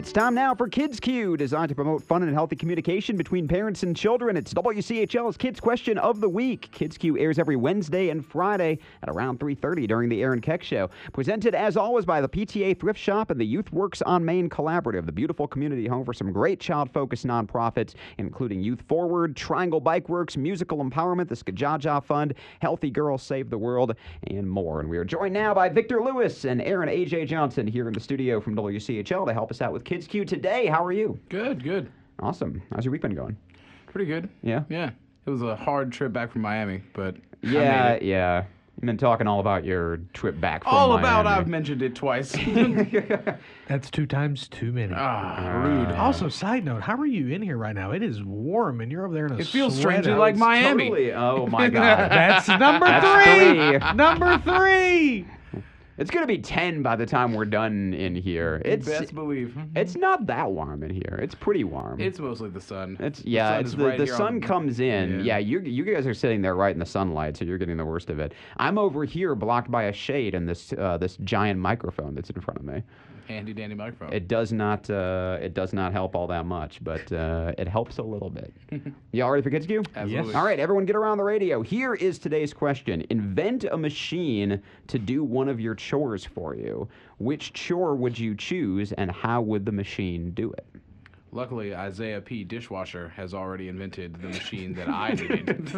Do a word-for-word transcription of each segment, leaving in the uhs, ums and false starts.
It's time now for Kids Q, designed to promote fun and healthy communication between parents and children. It's W C H L's Kids Question of the Week. Kids Q airs every Wednesday and Friday at around three thirty during the Aaron Keck Show. Presented, as always, by the P T A Thrift Shop and the Youth Works on Main Collaborative, the beautiful community home for some great child-focused nonprofits, including Youth Forward, Triangle Bike Works, Musical Empowerment, the Skajaja Fund, Healthy Girls Save the World, and more. And we are joined now by Victor Lewis and Aaron A J Johnson here in the studio from W C H L to help us out with Kids Q today. How are you? Good, good. Awesome. How's your week been going? Pretty good. Yeah? Yeah. It was a hard trip back from Miami, but Yeah, I made it. yeah. You've been talking all about your trip back from All Miami. about I've mentioned it twice. That's two times too many. ah, rude. Also, side note, how are you in here right now? It is warm, and you're over there in a It feels sweater. strangely like It's Miami. Totally. Oh, my God. That's number That's three. three. Number three. It's going to be ten by the time we're done in here. It's Best believe. it's not that warm in here. It's pretty warm. It's mostly the sun. It's The yeah, sun it's is the, right the here on sun comes in. Yeah, Yeah. you you guys are sitting there right in the sunlight, so you're getting the worst of it. I'm over here blocked by a shade and this uh, this giant microphone that's in front of me. Handy dandy microphone. It does not uh, it does not help all that much, but uh, it helps a little bit. Y'all ready for Kids Q? Absolutely. Yes. All right, everyone get around the radio. Here is today's question. Invent a machine to do one of your chores for you. Which chore would you choose, and how would the machine do it? Luckily, Isaiah P. Dishwasher has already invented the machine that I needed.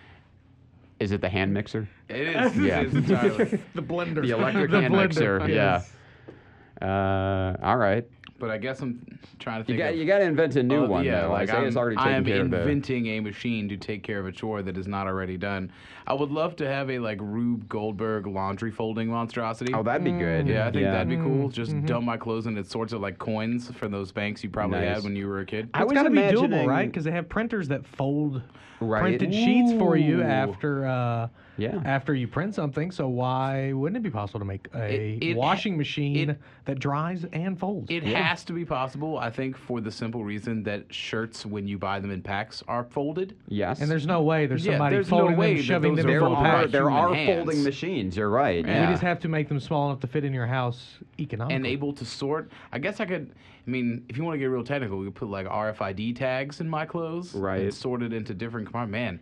Is it the hand mixer? It is. Yeah. It is entirely. The blender. The electric The hand blender. mixer, Yes. yeah. Uh, all right. But I guess I'm trying to You think got of... you got to invent a new Uh, one. Yeah, though. like Isaiah's I'm, already I taken am care of the. inventing a machine to take care of a chore that is not already done. I would love to have a like Rube Goldberg laundry folding monstrosity. Oh, that'd be good. yeah, I think that'd be cool. Mm, Just mhm. dump my clothes and it sorts it like coins for those banks you probably Nice. had when you were a kid. I It's was got to be doable, imagining- right? Because they have printers that fold Right. printed sheets for you Ooh. after uh, Yeah. after you print something. So why wouldn't it be possible to make a It- it- washing machine it- that dries and folds? It has to be possible, I think, for the simple reason that shirts, when you buy them in packs, are folded. Yes. and there's no way there's Yeah, somebody there's no folding way them, that shoving those them are there full of folded are by packs. there human are hands. folding machines. You're right. Yeah. We just have to make them small enough to fit in your house economically. And able to sort. I guess I could. I mean, if you want to get real technical, we could put like R F I D tags in my clothes, Right. And sort it into different compartments. Man,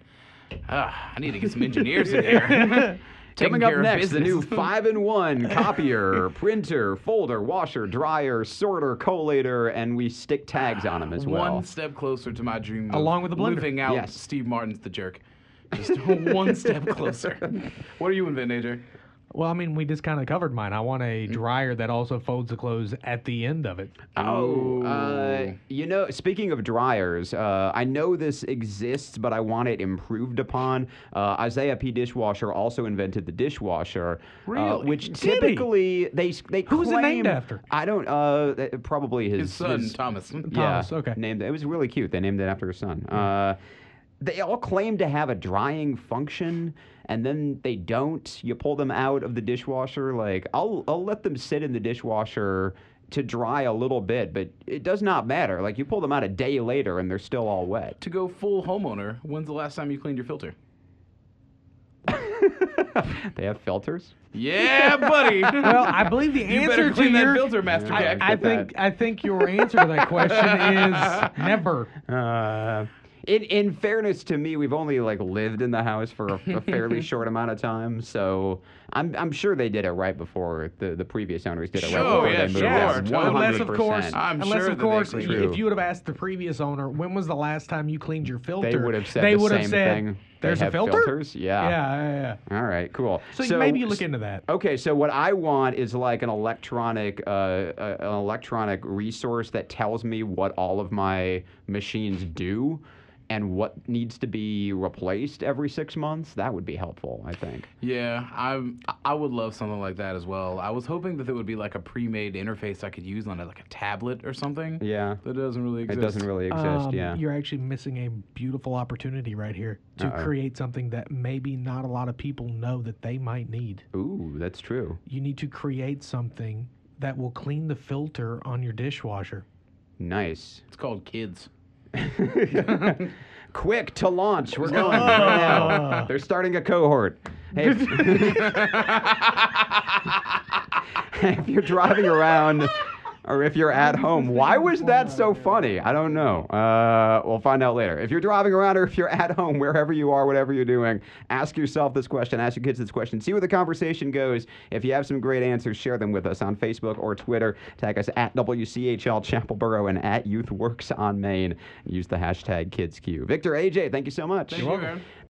ah, I need to get some engineers in here. Taking Coming up care of next, the new business. five-in-one copier, printer, folder, washer, dryer, sorter, collator, and we stick tags on them as well. One step closer to my dream. Along of with the blender. living out Yes. Steve Martin's The Jerk. Just one step closer. What are you inventing, A J? Well, I mean, we just kind of covered mine. I want a dryer that also folds the clothes at the end of it. Oh, uh, Ooh. you know, speaking of dryers, uh, I know this exists, but I want it improved upon. Uh, Isaiah P. Dishwasher also invented the dishwasher, uh, Really? which Did he? typically they they Who's it claim, named after? I don't. Uh, th- probably his His son, Thomas. Yeah, Thomas, okay. Named it was really cute. They named it after his son. Uh, they all claim to have a drying function, and then they don't. You pull them out of the dishwasher. Like I'll I'll let them sit in the dishwasher to dry a little bit, but it does not matter. Like you pull them out a day later, and they're still all wet. To go full homeowner, when's the last time you cleaned your filter? They have filters. Yeah, buddy. Well, I believe the you answer better to clean your that filter, Master Yeah. Jack. I get think that. I think your answer to that question is never. Uh, in in fairness to me, we've only like lived in the house for a, a fairly short amount of time, so I'm I'm sure they did it right before the, the previous owners did it right Sure, before yeah, they moved sure, out. totally. one Unless, hundred of course, percent. I'm unless sure of that they course, cleaned it. if you would have asked the previous owner when was the last time you cleaned your filter, They would have said they the would have same said, thing. "There's They a have filter." filters? Yeah. Yeah, yeah, yeah. All right, cool. So, maybe you look into that. Okay, so what I want is like an electronic, uh, uh, an electronic resource that tells me what all of my machines do, and what needs to be replaced every six months. That would be helpful, I think. Yeah, I I would love something like that as well. I was hoping that there would be like a pre-made interface I could use on a, like a tablet or something. Yeah. That doesn't really exist. It doesn't really exist. Um, yeah. You're actually missing a beautiful opportunity right here to Uh-oh. create something that maybe not a lot of people know that they might need. Ooh, that's true. You need to create something that will clean the filter on your dishwasher. Nice. It's called Kids. Quick to launch. We're going right now. They're starting a cohort. Hey, if, if you're driving around or if you're at home. Why was that so funny? I don't know. Uh, we'll find out later. If you're driving around or if you're at home, wherever you are, whatever you're doing, ask yourself this question. Ask your kids this question. See where the conversation goes. If you have some great answers, share them with us on Facebook or Twitter. Tag us at W C H L Chapelboro and at YouthWorks on Main. Use the hashtag KidsQ. Victor, A J, thank you so much. Thank you, man.